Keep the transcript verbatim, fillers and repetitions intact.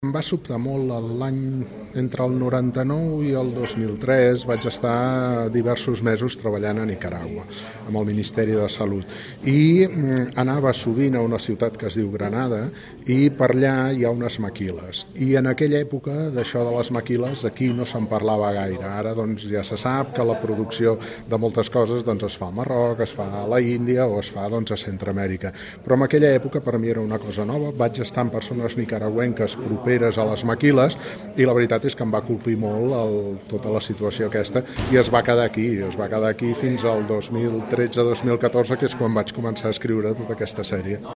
Em va sobtar molt l'any entre el noranta-nou i el dos mil tres. Vaig estar diversos mesos treballant a Nicaragua amb el Ministeri de Salut i anava sovint a una ciutat que es diu Granada i per allà hi ha unes maquiles i en aquella època d'això de les maquiles aquí no se'n parlava gaire. Ara doncs ja se sap que la producció de moltes coses doncs, es fa al Marroc, es fa a la Índia o es fa doncs, a Centroamèrica, però en aquella època per mi era una cosa nova. Vaig estar amb persones nicaragüenques properes a les maquiles i la veritat és que em va colpir molt el, tota la situació aquesta i es va quedar aquí, es va quedar aquí fins al dos mil tretze dos mil catorze, que és quan vaig començar a escriure tota aquesta sèrie.